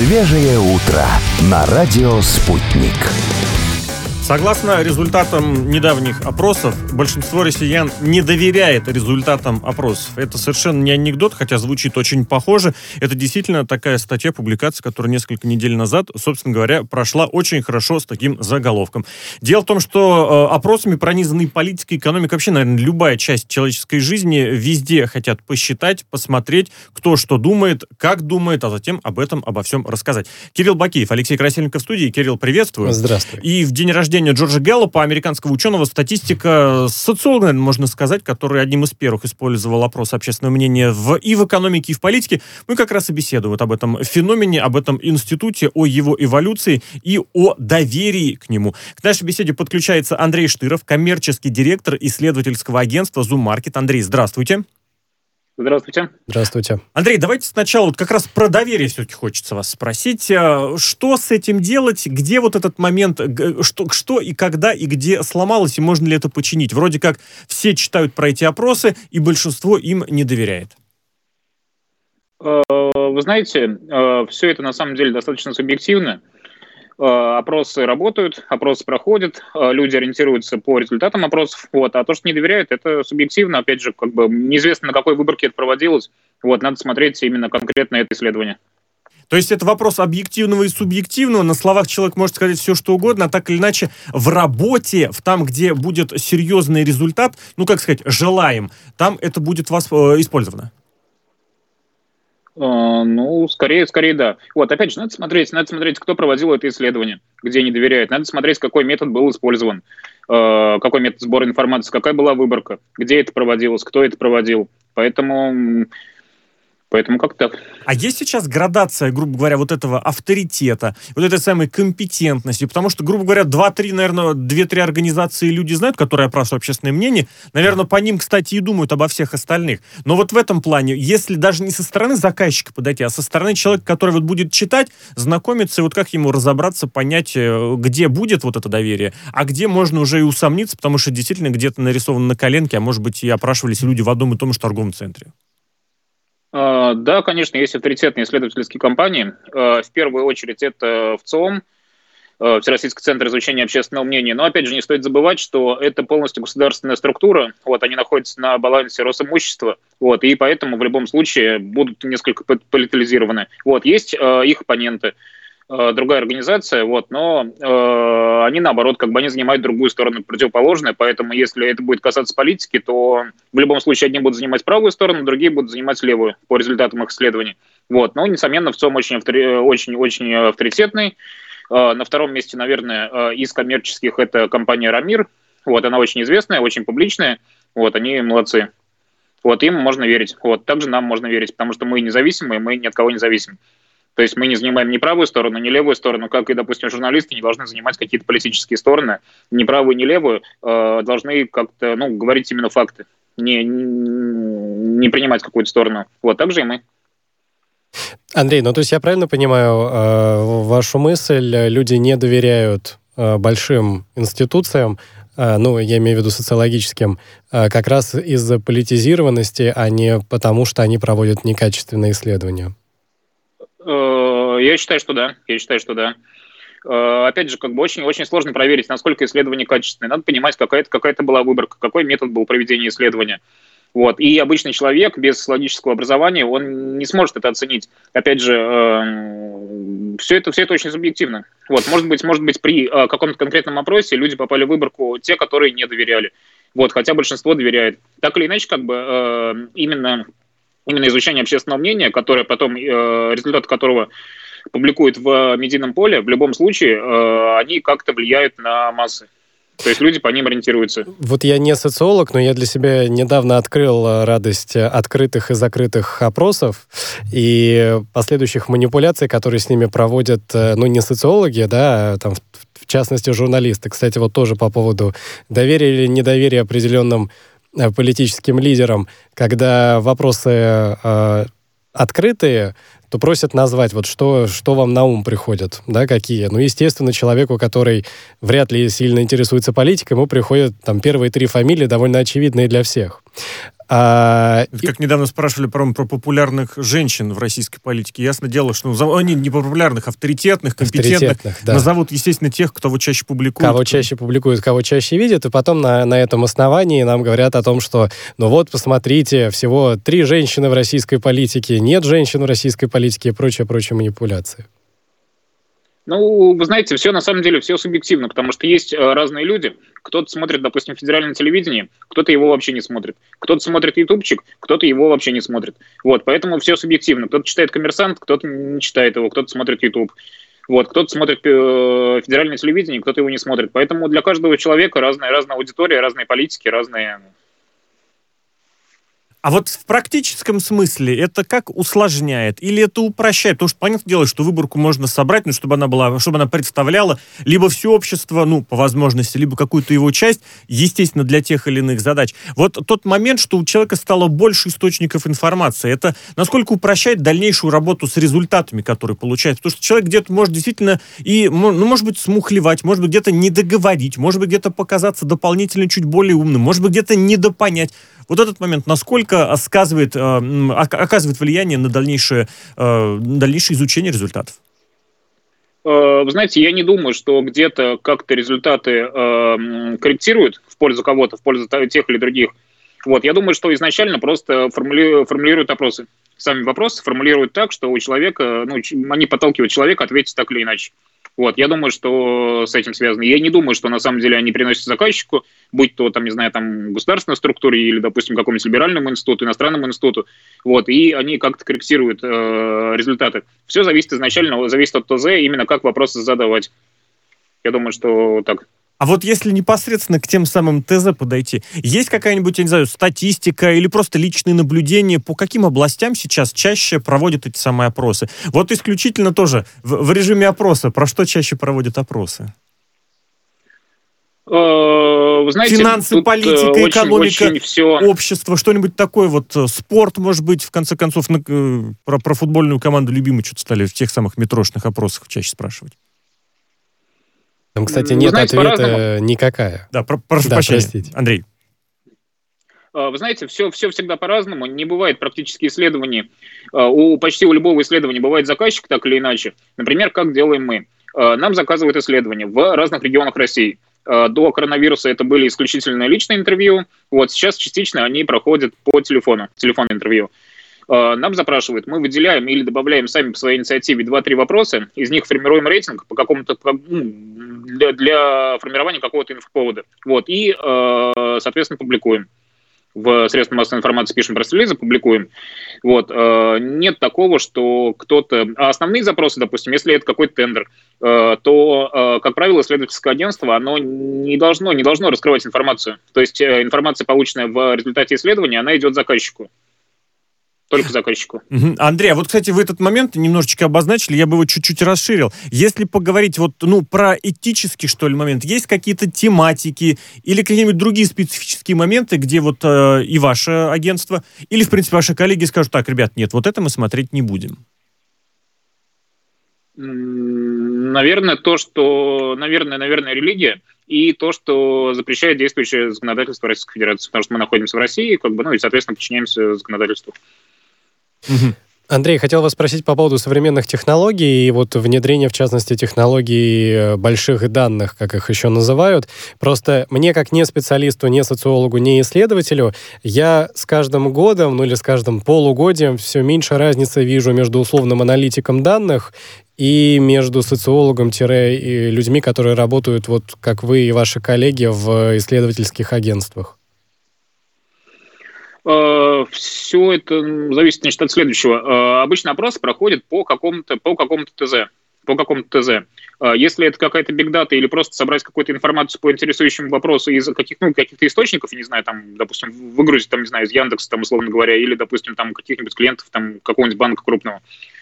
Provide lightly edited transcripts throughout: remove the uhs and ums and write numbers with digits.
Свежее утро на радио «Спутник». Согласно результатам недавних опросов, большинство россиян не доверяет результатам опросов. Это совершенно не анекдот, хотя звучит очень похоже. Это действительно такая статья, публикация, которая несколько недель назад, собственно говоря, прошла очень хорошо с таким заголовком. Дело в том, что опросами пронизаны политика, экономика, вообще, наверное, любая часть человеческой жизни. Везде хотят посчитать, посмотреть, кто что думает, как думает, а затем обо всем рассказать. Кирилл Бакиев, Алексей Красильников в студии. Кирилл, приветствую. Здравствуй. И в день рождения Джорджа Гэллопа, американского ученого, статистика, социолога, можно сказать, который одним из первых использовал опрос общественного мнения и в экономике, и в политике, мы как раз и беседуем об этом феномене, об этом институте, о его эволюции и о доверии к нему. К нашей беседе подключается Андрей Штыров, коммерческий директор исследовательского агентства Zoom Market. Андрей, здравствуйте. Здравствуйте. Здравствуйте. Андрей, давайте сначала как раз про доверие все-таки хочется вас спросить. Что с этим делать? Где вот этот момент, что и когда и где сломалось, и можно ли это починить? Вроде как все читают про эти опросы, и большинство им не доверяет. Вы знаете, все это на самом деле достаточно субъективно. Опросы работают, опросы проходят, люди ориентируются по результатам опросов, а то, что не доверяют, это субъективно, опять же, неизвестно, на какой выборке это проводилось, надо смотреть именно конкретно это исследование. То есть это вопрос объективного и субъективного, на словах человек может сказать все, что угодно, а так или иначе в работе, там, где будет серьезный результат, желаем, там это будет использовано. Скорее да. Опять же, надо смотреть, кто проводил это исследование, где не доверяют. Надо смотреть, какой метод был использован, какой метод сбора информации, какая была выборка, где это проводилось, кто это проводил. Поэтому как-то так. А есть сейчас градация, грубо говоря, вот этого авторитета, вот этой самой компетентности? Потому что, грубо говоря, 2-3 организации люди знают, которые опрашивают общественное мнение. Наверное, по ним, кстати, и думают обо всех остальных. Но вот в этом плане, если даже не со стороны заказчика подойти, а со стороны человека, который будет читать, знакомиться, и как ему разобраться, понять, где будет вот это доверие, а где можно уже и усомниться, потому что действительно где-то нарисовано на коленке, а может быть и опрашивались люди в одном и том же торговом центре. Да, конечно, есть авторитетные исследовательские компании. В первую очередь это ВЦИОМ, Всероссийский центр изучения общественного мнения. Но, опять же, не стоит забывать, что это полностью государственная структура. Они находятся на балансе Росимущества. И поэтому в любом случае будут несколько политизированы. Есть их оппоненты. Другая организация, но они, наоборот, они занимают другую сторону, противоположную, поэтому если это будет касаться политики, то в любом случае одни будут занимать правую сторону, другие будут занимать левую по результатам их исследований. Но, несомненно, ВЦИОМ очень авторитетный. На втором месте, наверное, из коммерческих это компания «Рамир». Она очень известная, очень публичная. Они молодцы. Им можно верить. Также нам можно верить, потому что мы независимые, мы ни от кого не зависим. То есть мы не занимаем ни правую сторону, ни левую сторону, как и, допустим, журналисты не должны занимать какие-то политические стороны. Ни правую, ни левую должны как-то, говорить именно факты, не принимать какую-то сторону. Так же и мы. Андрей, то есть я правильно понимаю вашу мысль, люди не доверяют большим институциям, я имею в виду социологическим, как раз из-за политизированности, а не потому, что они проводят некачественные исследования? Я считаю, что да. Опять же, очень сложно проверить, насколько исследование качественное. Надо понимать, какая-то была выборка, какой метод был проведения исследования. И обычный человек без логического образования, он не сможет это оценить. Опять же, все это очень субъективно. Может быть, при каком-то конкретном опросе люди попали в выборку те, которые не доверяли. Хотя большинство доверяет. Так или иначе, именно изучение общественного мнения, которое потом, результаты которого публикуют в медийном поле, в любом случае, они как-то влияют на массы. То есть люди по ним ориентируются. Я не социолог, но я для себя недавно открыл радость открытых и закрытых опросов и последующих манипуляций, которые с ними проводят, не социологи, а в частности журналисты. Кстати, тоже по поводу доверия или недоверия определенным политическим лидерам, когда вопросы открытые, то просят назвать, что вам на ум приходит, какие. Естественно, человеку, который вряд ли сильно интересуется политикой, ему приходят первые 3 фамилии, довольно очевидные для всех. Это как недавно спрашивали про популярных женщин в российской политике. Ясно дело, что они не популярных, авторитетных, компетентных. Да. Назовут, естественно, тех, кто чаще публикует. Кого чаще публикуют, кого чаще видят, и потом на этом основании нам говорят о том, что, посмотрите, всего 3 женщины в российской политике, нет женщин в российской политике и прочие манипуляции. Вы знаете, все на самом деле, все субъективно, потому что есть разные люди. Кто-то смотрит, допустим, федеральное телевидение, кто-то его вообще не смотрит. Кто-то смотрит ютубчик, кто-то его вообще не смотрит. Поэтому все субъективно. Кто-то читает «Коммерсант», кто-то не читает его, кто-то смотрит ютуб. Кто-то смотрит федеральное телевидение, кто-то его не смотрит. Поэтому для каждого человека разная аудитория, разные политики, разные... А в практическом смысле это как усложняет или это упрощает? Потому что, понятное дело, что выборку можно собрать, чтобы она представляла либо все общество, по возможности, либо какую-то его часть, естественно, для тех или иных задач. Тот момент, что у человека стало больше источников информации, это насколько упрощает дальнейшую работу с результатами, которые получается? Потому что человек где-то может действительно может быть, смухлевать, может быть, где-то недоговорить, может быть, где-то показаться дополнительно чуть более умным, может быть, где-то недопонять. Этот момент, насколько оказывает влияние на дальнейшее изучение результатов? Вы знаете, я не думаю, что где-то как-то результаты корректируют в пользу кого-то, в пользу тех или других. Я думаю, что изначально просто формулируют опросы. Сами вопросы формулируют так, что у человека, они подталкивают человека ответить так или иначе. Я думаю, что с этим связано. Я не думаю, что на самом деле они приносят заказчику, будь то, государственной структуре или, допустим, какому-нибудь либеральному институту, иностранному институту, и они как-то корректируют результаты. Все зависит от ТЗ, именно как вопросы задавать. Я думаю, что так. А если непосредственно к тем самым ТЗ подойти, есть какая-нибудь, я не знаю, статистика или просто личные наблюдения, по каким областям сейчас чаще проводят эти самые опросы? Исключительно тоже в режиме опроса, про что чаще проводят опросы? Вы знаете, финансы, политика, экономика, все... общество, что-нибудь такое, спорт, может быть, в конце концов, про футбольную команду любимую что-то стали в тех самых метрошных опросах чаще спрашивать. Там, кстати, нет ответа никакая. Да, прошу прощения, Андрей. Вы знаете, все всегда по-разному. Не бывает практически исследований. Почти у любого исследования бывает заказчик так или иначе. Например, как делаем мы. Нам заказывают исследования в разных регионах России. До коронавируса это были исключительно личные интервью. Сейчас частично они проходят по телефону, телефонное интервью. Нам запрашивают, мы выделяем или добавляем сами по своей инициативе 2-3 вопроса, из них формируем рейтинг по какому-то для формирования какого-то инфоповода. И, соответственно, публикуем. В средствах массовой информации пишем пресс-релизы, публикуем. Нет такого, что кто-то... А основные запросы, допустим, если это какой-то тендер, то, как правило, исследовательское агентство, оно не должно раскрывать информацию. То есть информация, полученная в результате исследования, она идет заказчику. Только заказчику. Андрей, кстати, вы этот момент немножечко обозначили, я бы его чуть-чуть расширил. Если поговорить про этический, что ли, момент, есть какие-то тематики или какие-нибудь другие специфические моменты, где и ваше агентство, или, в принципе, ваши коллеги скажут, так, ребят, нет, это мы смотреть не будем? Наверное, религия и то, что запрещает действующее законодательство Российской Федерации, потому что мы находимся в России, и, соответственно, подчиняемся законодательству. Андрей, хотел вас спросить по поводу современных технологий и внедрения, в частности, технологий больших данных, как их еще называют. Просто мне, как не специалисту, не социологу, не исследователю, я с каждым годом, или с каждым полугодием все меньше разницы вижу между условным аналитиком данных и между социологом-и людьми, которые работают, как вы и ваши коллеги, в исследовательских агентствах. Все это зависит, от следующего. Обычно опрос проходит по какому-то ТЗ. Если это какая-то бигдата или просто собрать какую-то информацию по интересующему вопросу из каких-то источников, не знаю, допустим, выгрузить, из Яндекса, условно говоря, или, допустим, каких-нибудь клиентов, какого-нибудь банка крупного.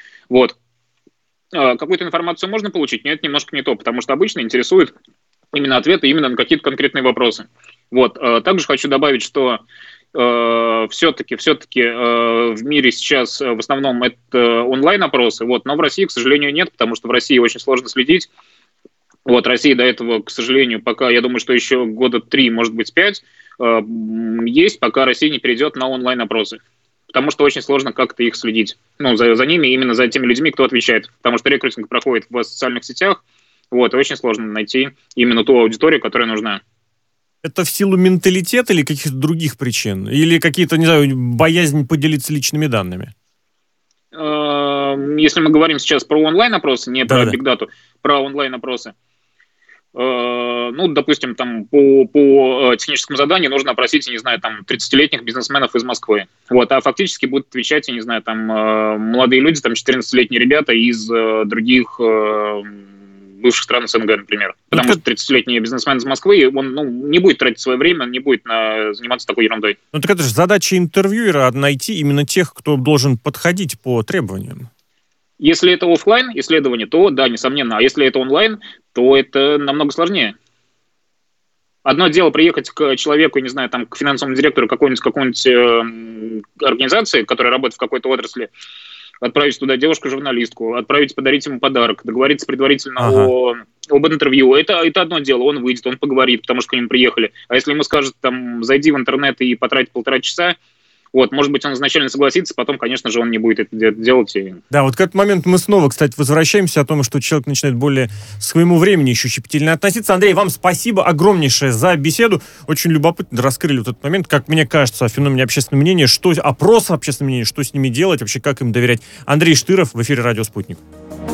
Какую-то информацию можно получить, но это немножко не то, потому что обычно интересуют именно ответы именно на какие-то конкретные вопросы. Также хочу добавить, что все-таки в мире сейчас в основном это онлайн-опросы, но в России, к сожалению, нет, потому что в России очень сложно следить Вот, Россия до этого, к сожалению, пока, я думаю, что еще года 3, может быть, 5, есть, пока Россия не перейдет на онлайн-опросы. Потому что очень сложно как-то их следить. Ну, за ними, именно за теми людьми, кто отвечает. Потому что рекрутинг проходит в социальных сетях, вот, и очень сложно найти именно ту аудиторию, которая нужна. Это в силу менталитета или каких-то других причин? Или какие-то, не знаю, боязнь поделиться личными данными? Если мы говорим сейчас про онлайн-опросы, не про бигдату, про онлайн-опросы, ну, допустим, там по техническому заданию нужно опросить, не знаю, там 30-летних бизнесменов из Москвы. Вот, а фактически будут отвечать, я не знаю, там молодые люди, там 14-летние ребята из других бывших стран СНГ, например. Потому что 30-летний бизнесмен из Москвы, он не будет тратить свое время, не будет заниматься такой ерундой. Ну, так это же задача интервьюера — найти именно тех, кто должен подходить по требованиям. Если это офлайн исследование, то да, несомненно. А если это онлайн, то это намного сложнее. Одно дело приехать к человеку, не знаю, там, к финансовому директору какой-нибудь организации, которая работает в какой-то отрасли, отправить туда девушку-журналистку, подарить ему подарок, договориться предварительно об интервью. Это одно дело, он выйдет, он поговорит, потому что к ним приехали. А если ему скажут, там, зайди в интернет и потратить 1,5 часа, вот, может быть, он изначально согласится, потом, конечно же, он не будет это делать. Да, вот к этому моменту мы снова, кстати, возвращаемся о том, что человек начинает более к своему времени еще щепетильно относиться. Андрей, вам спасибо огромнейшее за беседу. Очень любопытно раскрыли вот этот момент, как мне кажется, о феномене общественного мнения, опросы общественного мнения, что с ними делать, вообще как им доверять. Андрей Штыров в эфире «Радио Спутник».